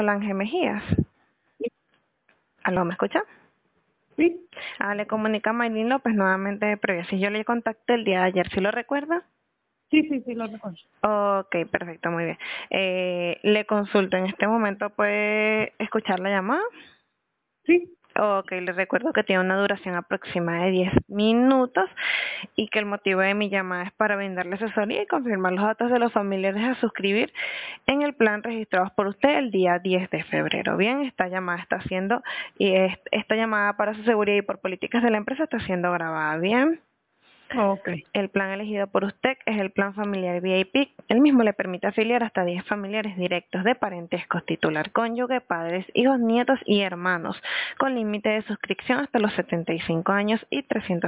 Ángel Mejías. ¿Aló, me escucha? Sí, Le comunica Maylin López nuevamente de Progreso. Yo le contacté el día de ayer, ¿sí lo recuerda? sí, lo recuerdo. Ok, perfecto, muy bien. Le consulto, en este momento puede escuchar la llamada. Sí, Ok, les recuerdo que tiene una duración aproximada de 10 minutos y que el motivo de mi llamada es para brindarle asesoría y confirmar los datos de los familiares a suscribir en el plan registrados por usted el día 10 de febrero. Bien, esta llamada está siendo, esta llamada para su seguridad y por políticas de la empresa está siendo grabada. Bien. ok. El plan elegido por usted es el plan familiar VIP. El mismo le permite afiliar hasta 10 familiares directos de parentescos, titular, cónyuge, padres, hijos, nietos y hermanos, con límite de suscripción hasta los 75 años y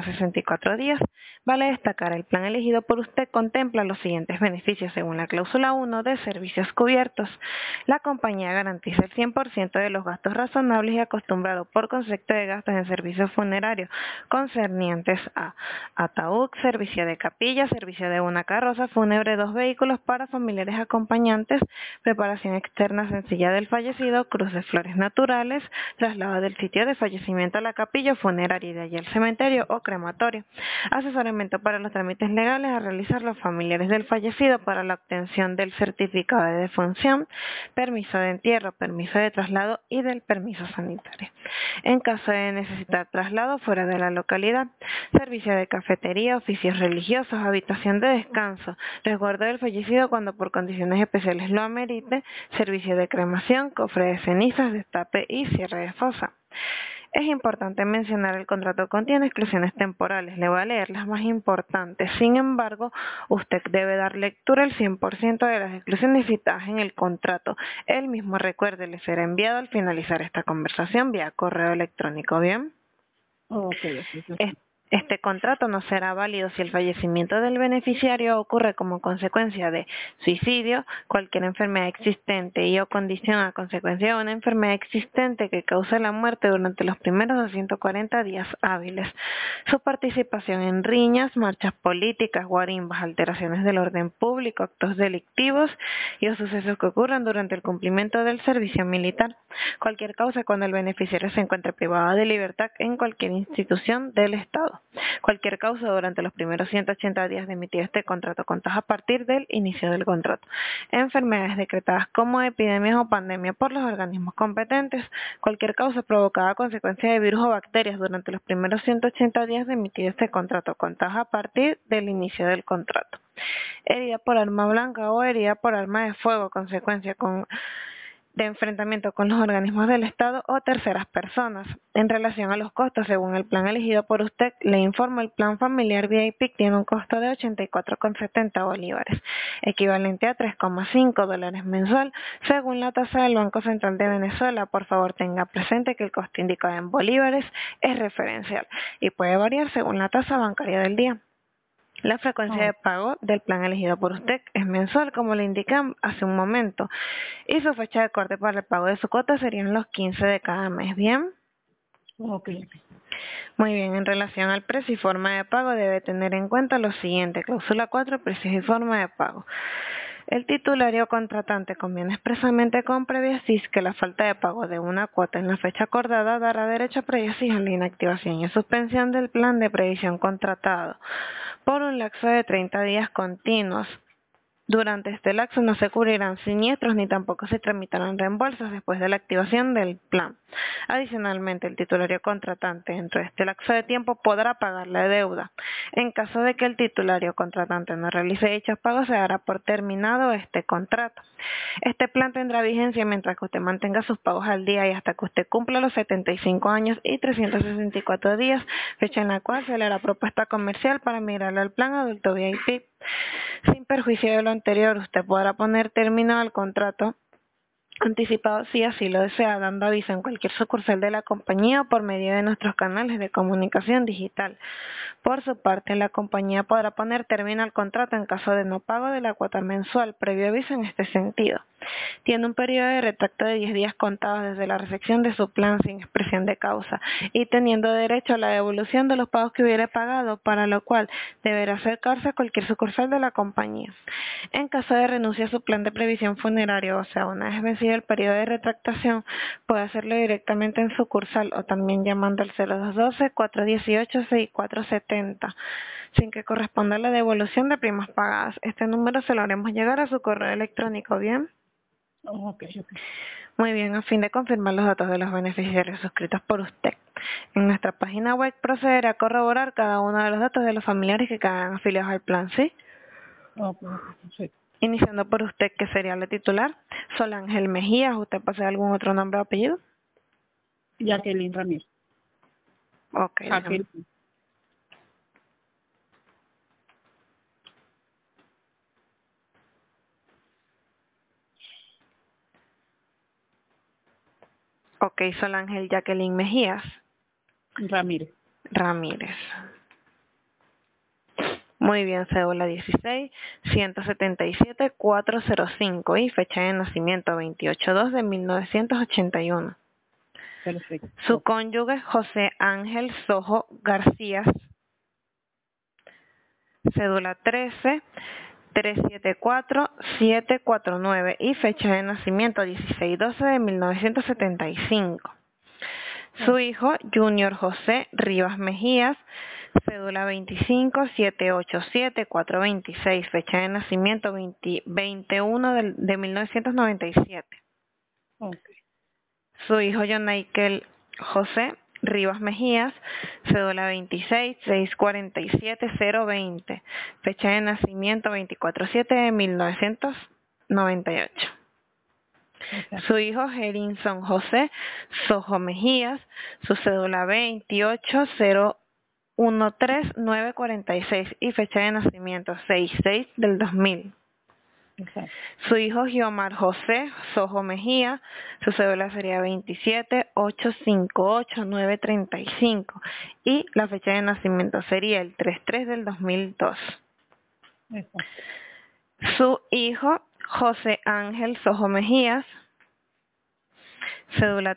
364 días. Vale destacar, el plan elegido por usted contempla los siguientes beneficios según la cláusula 1 de servicios cubiertos. La compañía garantiza el 100% de los gastos razonables y acostumbrados por concepto de gastos en servicios funerarios concernientes a ataúd, servicio de capilla, servicio de una carroza fúnebre, 2 vehículos para familiares acompañantes, preparación externa sencilla del fallecido, cruz de flores naturales, traslado del sitio de fallecimiento a la capilla funeraria y de allí al cementerio o crematorio, asesoramiento para los trámites legales a realizar los familiares del fallecido para la obtención del certificado de defunción, permiso de entierro, permiso de traslado y del permiso sanitario. En caso de necesitar traslado fuera de la localidad, servicio de cafetería, oficios religiosos, habitación de descanso, resguardo del fallecido cuando por condiciones especiales lo amerite, servicio de cremación, cofre de cenizas, destape y cierre de fosa. Es importante mencionar el contrato contiene exclusiones temporales. Le voy a leer las más importantes. Sin embargo, usted debe dar lectura al 100% de las exclusiones citadas en el contrato. El mismo, recuerde, le será enviado al finalizar esta conversación vía correo electrónico. ¿Bien? Ok, ok. Este contrato no será válido si el fallecimiento del beneficiario ocurre como consecuencia de suicidio, cualquier enfermedad existente y o condición a consecuencia de una enfermedad existente que cause la muerte durante los primeros 240 días hábiles. Su participación en riñas, marchas políticas, guarimbas, alteraciones del orden público, actos delictivos y o sucesos que ocurran durante el cumplimiento del servicio militar. Cualquier causa cuando el beneficiario se encuentre privado de libertad en cualquier institución del Estado. Cualquier causa durante los primeros 180 días de emitido este contrato contados a partir del inicio del contrato. Enfermedades decretadas como epidemias o pandemia por los organismos competentes. Cualquier causa provocada a consecuencia de virus o bacterias durante los primeros 180 días de emitido este contrato contados a partir del inicio del contrato. Herida por arma blanca o herida por arma de fuego, consecuencia de enfrentamiento con los organismos del Estado o terceras personas. En relación a los costos, según el plan elegido por usted, le informo el plan familiar VIP tiene un costo de 84,70 bolívares, equivalente a 3,5 dólares mensual, según la tasa del Banco Central de Venezuela. Por favor, tenga presente que el costo indicado en bolívares es referencial y puede variar según la tasa bancaria del día. La frecuencia de pago del plan elegido por usted es mensual, como le indiqué hace un momento, y su fecha de corte para el pago de su cuota serían los 15 de cada mes. ¿Bien? Ok. Muy bien, en relación al precio y forma de pago debe tener en cuenta lo siguiente. Cláusula 4, precios y forma de pago. El titulario contratante conviene expresamente con previa CIS que la falta de pago de una cuota en la fecha acordada dará derecho a previa CIS a la inactivación y suspensión del plan de previsión contratado por un lapso de 30 días continuos. Durante este lapso no se cubrirán siniestros ni tampoco se tramitarán reembolsos después de la activación del plan. Adicionalmente, el titulario contratante dentro de este lapso de tiempo podrá pagar la deuda. En caso de que el titulario contratante no realice dichos pagos, se dará por terminado este contrato. Este plan tendrá vigencia mientras que usted mantenga sus pagos al día y hasta que usted cumpla los 75 años y 364 días, fecha en la cual se le hará propuesta comercial para migrar al plan adulto VIP. Sin perjuicio de lo anterior, usted podrá poner término al contrato anticipado si así lo desea, dando aviso en cualquier sucursal de la compañía o por medio de nuestros canales de comunicación digital. Por su parte, la compañía podrá poner término al contrato en caso de no pago de la cuota mensual, previo aviso en este sentido. Tiene un periodo de retracto de 10 días contados desde la recepción de su plan sin expresión de causa y teniendo derecho a la devolución de los pagos que hubiere pagado, para lo cual deberá acercarse a cualquier sucursal de la compañía. En caso de renuncia a su plan de previsión funeraria, o sea, una vez vencido vencido el periodo de retractación, puede hacerlo directamente en sucursal o también llamando al 0212-418-6470, sin que corresponda a la devolución de primas pagadas. Este número se lo haremos llegar a su correo electrónico, ¿bien? Ok. Muy bien, a fin de confirmar los datos de los beneficiarios suscritos por usted. En nuestra página web procederá a corroborar cada uno de los datos de los familiares que quedarán afiliados al plan, ¿sí? Ok, sí. Iniciando por usted, que sería la titular, Sol Ángel Mejías. ¿Usted posee algún otro nombre o apellido? Jacqueline Ramírez. Ok, Jacqueline. ok, Sol Ángel Jacqueline Mejías Ramírez. Ramírez. Muy bien, cédula 16-177-405 y fecha de nacimiento 28/2 de 1981. Perfecto. Su cónyuge José Ángel Sojo García, cédula 13-374-749 y fecha de nacimiento 16/12 de 1975. Su hijo Junior José Rivas Mejías, cédula 25-787-426, fecha de nacimiento 21 de 1997. Ok. Su hijo Jonaikel José Rivas Mejías, cédula 26-647-020, fecha de nacimiento 24/7 de 1998. Exacto. Su hijo Gerinson José Sojo Mejías, su cédula 28-013-946 y fecha de nacimiento 6/6 del 2000. Exacto. Su hijo Giomar José Sojo Mejía, su cédula sería 27-858-935 y la fecha de nacimiento sería el 3/3 del 2002. Exacto. Su hijo José Ángel Sojo Mejías, cédula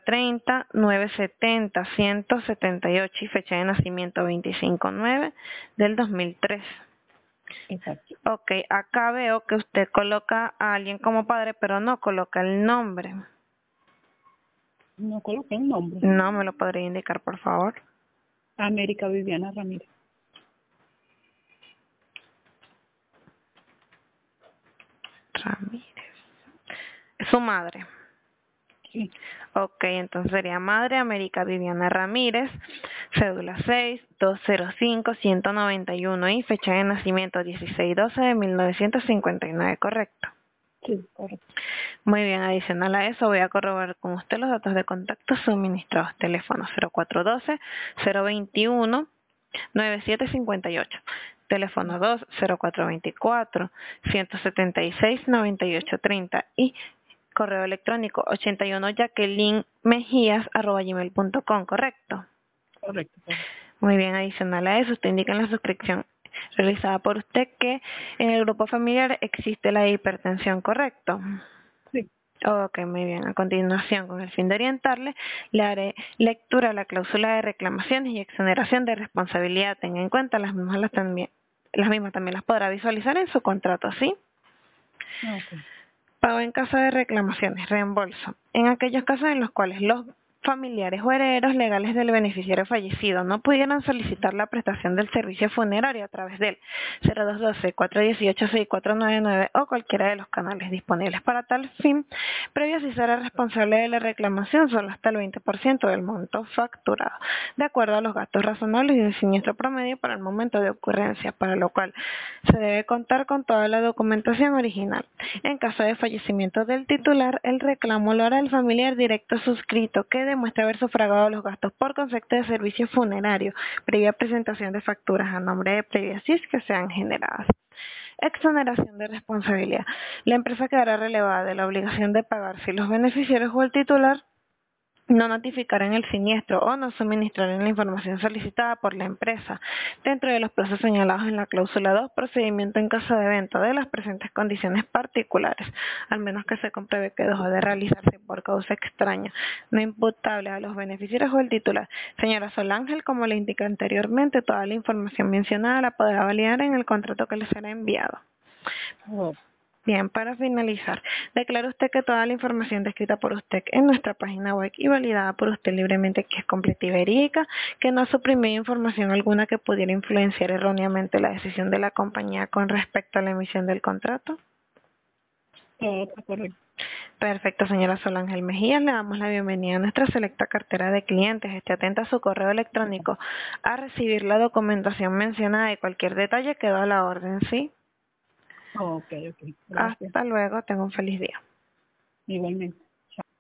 30-970-178 y fecha de nacimiento 25/9 del 2003. Exacto. Ok, acá veo que usted coloca a alguien como padre, pero no coloca el nombre. No coloqué el nombre. No, ¿me lo podría indicar, por favor? América Viviana Ramírez. Ramírez. Su madre. Sí. Ok, entonces sería Madre América Viviana Ramírez, cédula 6-205-191 y fecha de nacimiento 16/12 de 1959, ¿correcto? Sí, correcto. Muy bien, adicional a eso voy a corroborar con usted los datos de contacto suministrados. Teléfono 0412-021-9758. Teléfono 2-0424-176-9830 y correo electrónico 81 jacquelinemejías@gmail.com, ¿correcto? Correcto. Muy bien, adicional a eso, usted indica en la suscripción realizada por usted que en el grupo familiar existe la hipertensión, ¿correcto? Sí. Ok, muy bien. A continuación, con el fin de orientarle, le haré lectura a la cláusula de reclamaciones y exoneración de responsabilidad. Tenga en cuenta las mismas también las podrá visualizar en su contrato, ¿sí? Ok. Pago en caso de reclamaciones, reembolso. En aquellos casos en los cuales los familiares o herederos legales del beneficiario fallecido no pudieran solicitar la prestación del servicio funerario a través del 0212-418-6499 o cualquiera de los canales disponibles para tal fin, previo si será responsable de la reclamación solo hasta el 20% del monto facturado, de acuerdo a los gastos razonables y el siniestro promedio para el momento de ocurrencia, para lo cual se debe contar con toda la documentación original. En caso de fallecimiento del titular, el reclamo lo hará el familiar directo suscrito que demuestra haber sufragado los gastos por concepto de servicio funerario, previa presentación de facturas a nombre de Previa SIS que sean generadas. Exoneración de responsabilidad. La empresa quedará relevada de la obligación de pagar si los beneficiarios o el titular no notificarán el siniestro o no suministrarán la información solicitada por la empresa dentro de los plazos señalados en la cláusula 2, procedimiento en caso de evento de las presentes condiciones particulares, al menos que se compruebe que dejó de realizarse por causa extraña, no imputable a los beneficiarios o el titular. Señora Sol Ángel, como le indiqué anteriormente, toda la información mencionada la podrá validar en el contrato que le será enviado. Oh. Bien, para finalizar, declara usted que toda la información descrita por usted en nuestra página web y validada por usted libremente que es completa y verídica, que no ha suprimido información alguna que pudiera influenciar erróneamente la decisión de la compañía con respecto a la emisión del contrato. Está correcto. Perfecto, señora Solángel Mejía, le damos la bienvenida a nuestra selecta cartera de clientes. Esté atenta a su correo electrónico a recibir la documentación mencionada y cualquier detalle quedó a la orden, ¿sí? Ok. Gracias. Hasta luego, tenga un feliz día. Igualmente.